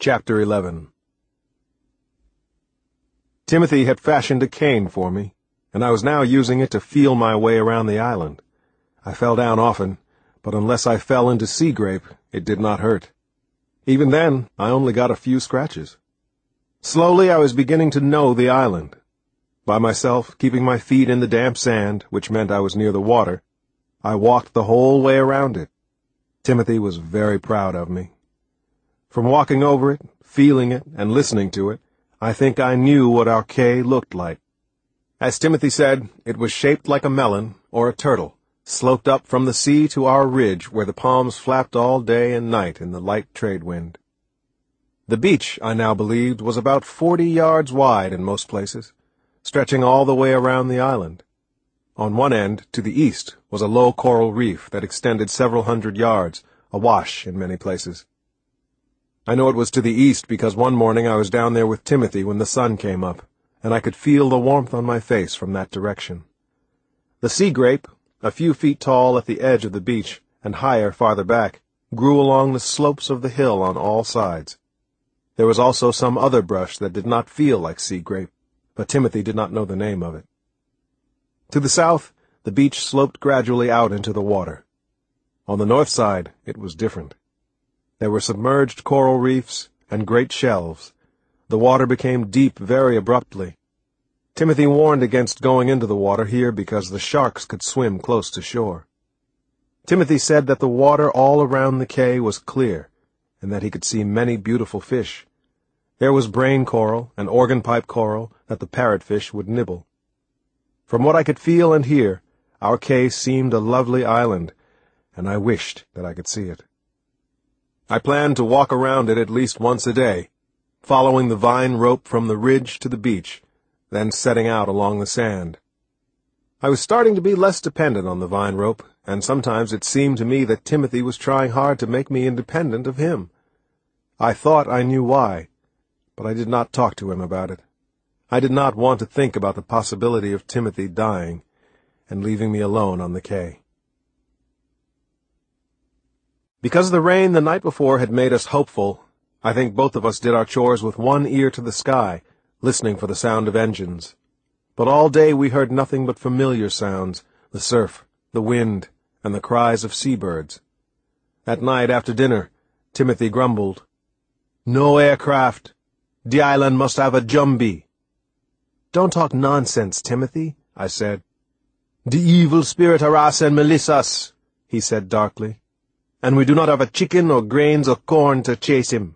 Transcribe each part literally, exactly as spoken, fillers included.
Chapter eleven. Timothy had fashioned a cane for me, and I was now using it to feel my way around the island. I fell down often, but unless I fell into sea grape, it did not hurt. Even then, I only got a few scratches. Slowly I was beginning to know the island. By myself, keeping my feet in the damp sand, which meant I was near the water, I walked the whole way around it. Timothy was very proud of me. From walking over it, feeling it, and listening to it, I think I knew what our cay looked like. As Timothy said, it was shaped like a melon, or a turtle, sloped up from the sea to our ridge where the palms flapped all day and night in the light trade wind. The beach, I now believed, was about forty yards wide in most places, stretching all the way around the island. On one end, to the east, was a low coral reef that extended several hundred yards, awash in many places. I know it was to the east because one morning I was down there with Timothy when the sun came up, and I could feel the warmth on my face from that direction. The sea grape, a few feet tall at the edge of the beach and higher farther back, grew along the slopes of the hill on all sides. There was also some other brush that did not feel like sea grape, but Timothy did not know the name of it. To the south, the beach sloped gradually out into the water. On the north side, it was different. There were submerged coral reefs and great shelves. The water became deep very abruptly. Timothy warned against going into the water here because the sharks could swim close to shore. Timothy said that the water all around the cay was clear, and that he could see many beautiful fish. There was brain coral and organ-pipe coral that the parrotfish would nibble. From what I could feel and hear, our cay seemed a lovely island, and I wished that I could see it. I planned to walk around it at least once a day, following the vine rope from the ridge to the beach, then setting out along the sand. I was starting to be less dependent on the vine rope, and sometimes it seemed to me that Timothy was trying hard to make me independent of him. I thought I knew why, but I did not talk to him about it. I did not want to think about the possibility of Timothy dying and leaving me alone on the cay. Because the rain the night before had made us hopeful, I think both of us did our chores with one ear to the sky, listening for the sound of engines. But all day we heard nothing but familiar sounds, the surf, the wind, and the cries of seabirds. At night after dinner, Timothy grumbled, "No aircraft. The island must have a jumbie." "Don't talk nonsense, Timothy," I said. "The evil spirit harass and molest us," he said darkly. "And we do not have a chicken or grains or corn to chase him."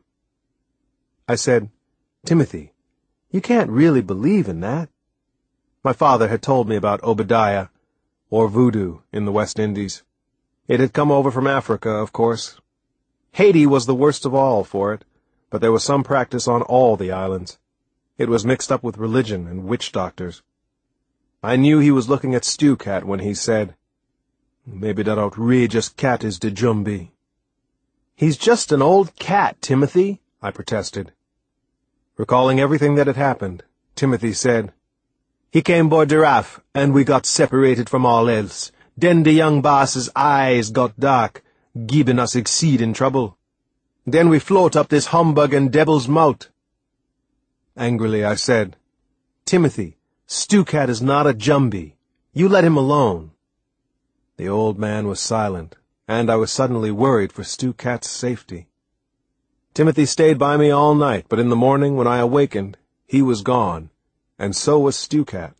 I said, "Timothy, you can't really believe in that." My father had told me about Obadiah, or voodoo, in the West Indies. It had come over from Africa, of course. Haiti was the worst of all for it, but there was some practice on all the islands. It was mixed up with religion and witch doctors. I knew he was looking at Stew Cat when he said, "Maybe that outrageous cat is the jumbie." "He's just an old cat, Timothy," I protested. Recalling everything that had happened, Timothy said, "He came aboard the raft, and we got separated from all else. Then the young boss's eyes got dark, giving us exceeding trouble. Then we float up this humbug and devil's mouth." Angrily I said, "Timothy, Stew Cat is not a jumbie. You let him alone." The old man was silent, and I was suddenly worried for Stew Cat's safety. Timothy stayed by me all night, but in the morning when I awakened, he was gone, and so was Stew Cat.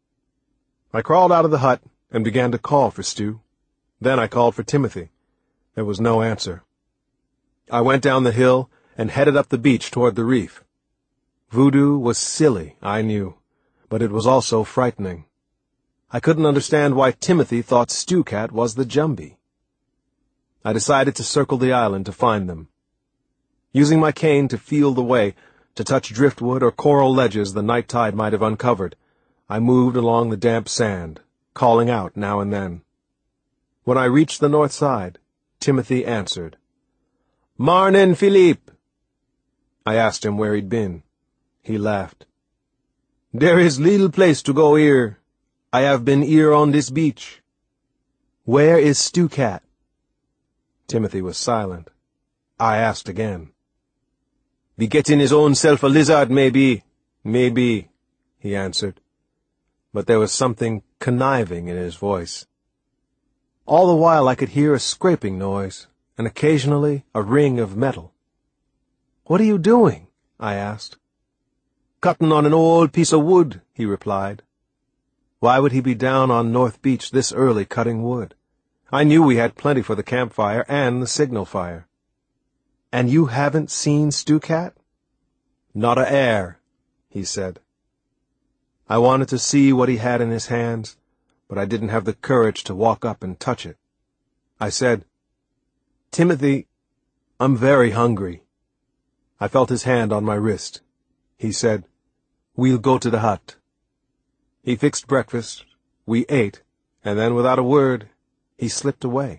I crawled out of the hut and began to call for Stew. Then I called for Timothy. There was no answer. I went down the hill and headed up the beach toward the reef. Voodoo was silly, I knew, but it was also frightening. I couldn't understand why Timothy thought Stew Cat was the jumbie. I decided to circle the island to find them. Using my cane to feel the way, to touch driftwood or coral ledges the night tide might have uncovered, I moved along the damp sand, calling out now and then. When I reached the north side, Timothy answered, "Marnin', Philippe." I asked him where he'd been. He laughed. "There is little place to go here. I have been here on this beach." "Where is Stew Cat?" Timothy was silent. I asked again. "Be getting his own self a lizard, maybe, maybe," he answered. But there was something conniving in his voice. All the while I could hear a scraping noise, and occasionally a ring of metal. "What are you doing?" I asked. "Cutting on an old piece of wood," he replied. Why would he be down on North Beach this early cutting wood? I knew we had plenty for the campfire and the signal fire. "And you haven't seen Stukat?" "Not a air," he said. I wanted to see what he had in his hands, but I didn't have the courage to walk up and touch it. I said, "Timothy, I'm very hungry." I felt his hand on my wrist. He said, "We'll go to the hut." He fixed breakfast, we ate, and then without a word, he slipped away.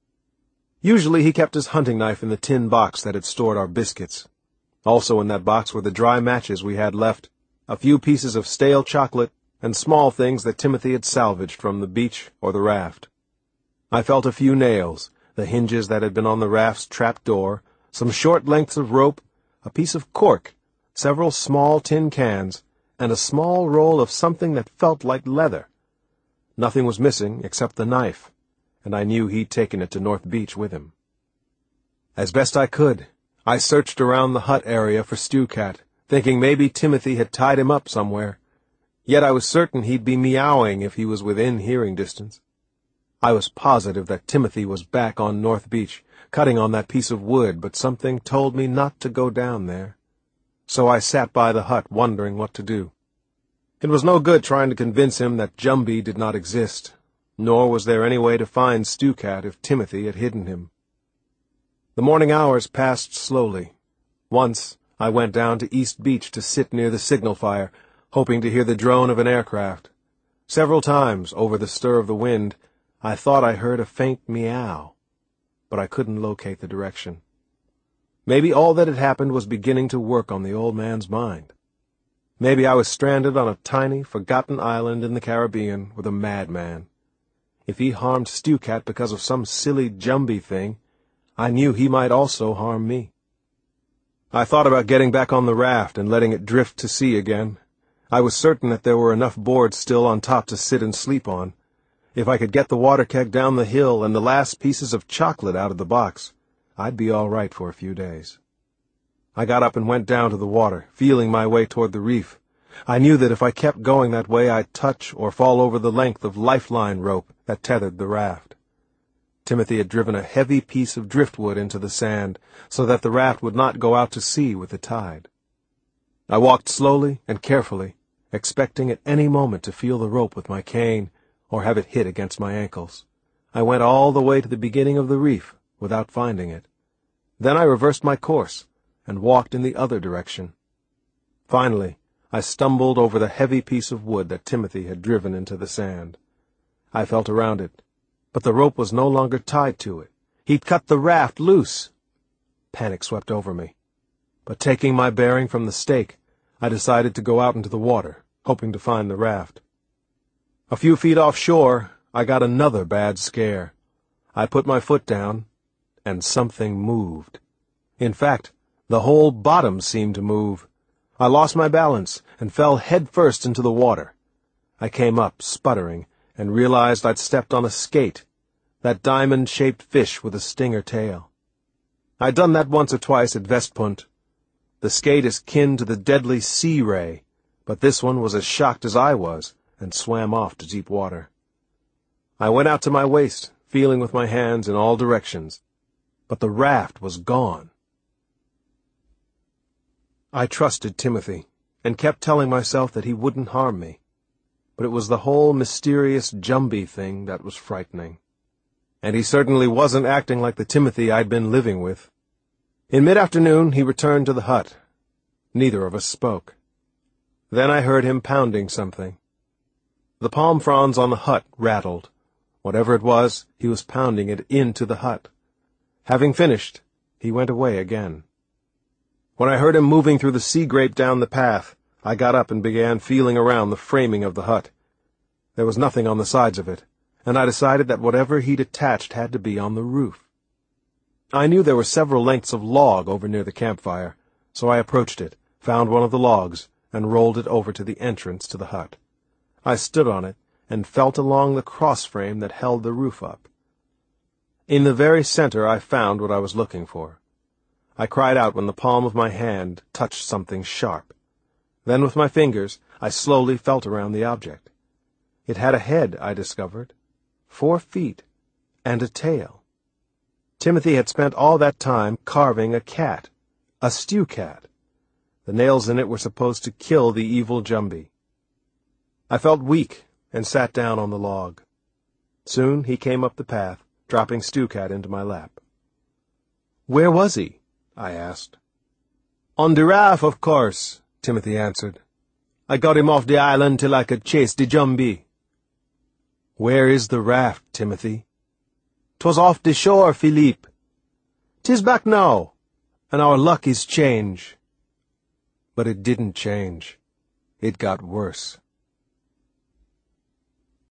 Usually he kept his hunting knife in the tin box that had stored our biscuits. Also in that box were the dry matches we had left, a few pieces of stale chocolate, and small things that Timothy had salvaged from the beach or the raft. I felt a few nails, the hinges that had been on the raft's trap door, some short lengths of rope, a piece of cork, several small tin cans, and a small roll of something that felt like leather. Nothing was missing except the knife, and I knew he'd taken it to North Beach with him. As best I could, I searched around the hut area for Stukat, thinking maybe Timothy had tied him up somewhere. Yet I was certain he'd be meowing if he was within hearing distance. I was positive that Timothy was back on North Beach, cutting on that piece of wood, but something told me not to go down there. So I sat by the hut wondering what to do. It was no good trying to convince him that Jumbie did not exist, nor was there any way to find Stukat if Timothy had hidden him. The morning hours passed slowly. Once I went down to East Beach to sit near the signal fire, hoping to hear the drone of an aircraft. Several times, over the stir of the wind, I thought I heard a faint meow, but I couldn't locate the direction. Maybe all that had happened was beginning to work on the old man's mind. Maybe I was stranded on a tiny, forgotten island in the Caribbean with a madman. If he harmed Stukat because of some silly Jumbie thing, I knew he might also harm me. I thought about getting back on the raft and letting it drift to sea again. I was certain that there were enough boards still on top to sit and sleep on. If I could get the water keg down the hill and the last pieces of chocolate out of the box, I'd be all right for a few days. I got up and went down to the water, feeling my way toward the reef. I knew that if I kept going that way I'd touch or fall over the length of lifeline rope that tethered the raft. Timothy had driven a heavy piece of driftwood into the sand so that the raft would not go out to sea with the tide. I walked slowly and carefully, expecting at any moment to feel the rope with my cane or have it hit against my ankles. I went all the way to the beginning of the reef without finding it. Then I reversed my course and walked in the other direction. Finally, I stumbled over the heavy piece of wood that Timothy had driven into the sand. I felt around it, but the rope was no longer tied to it. He'd cut the raft loose. Panic swept over me. But taking my bearing from the stake, I decided to go out into the water, hoping to find the raft. A few feet offshore, I got another bad scare. I put my foot down, and something moved. In fact, the whole bottom seemed to move. I lost my balance and fell headfirst into the water. I came up, sputtering, and realized I'd stepped on a skate, that diamond-shaped fish with a stinger tail. I'd done that once or twice at West Punt. The skate is kin to the deadly sea ray, but this one was as shocked as I was, and swam off to deep water. I went out to my waist, feeling with my hands in all directions, but the raft was gone. I trusted Timothy, and kept telling myself that he wouldn't harm me, but it was the whole mysterious Jumbie thing that was frightening. And he certainly wasn't acting like the Timothy I'd been living with. In mid-afternoon he returned to the hut. Neither of us spoke. Then I heard him pounding something. The palm fronds on the hut rattled. Whatever it was, he was pounding it into the hut. Having finished, he went away again. When I heard him moving through the sea grape down the path, I got up and began feeling around the framing of the hut. There was nothing on the sides of it, and I decided that whatever he'd attached had to be on the roof. I knew there were several lengths of log over near the campfire, so I approached it, found one of the logs, and rolled it over to the entrance to the hut. I stood on it and felt along the cross-frame that held the roof up. In the very center I found what I was looking for. I cried out when the palm of my hand touched something sharp. Then with my fingers I slowly felt around the object. It had a head, I discovered, four feet, and a tail. Timothy had spent all that time carving a cat, a stew cat. The nails in it were supposed to kill the evil Jumbie. I felt weak and sat down on the log. Soon he came up the path, dropping Stew Cat into my lap. "Where was he?" I asked. "On the raft, of course," Timothy answered. "I got him off the island till I could chase the Jumbie." "Where is the raft, Timothy?" "'Twas off the shore, Philippe. 'Tis back now, and our luck is change." But it didn't change. It got worse.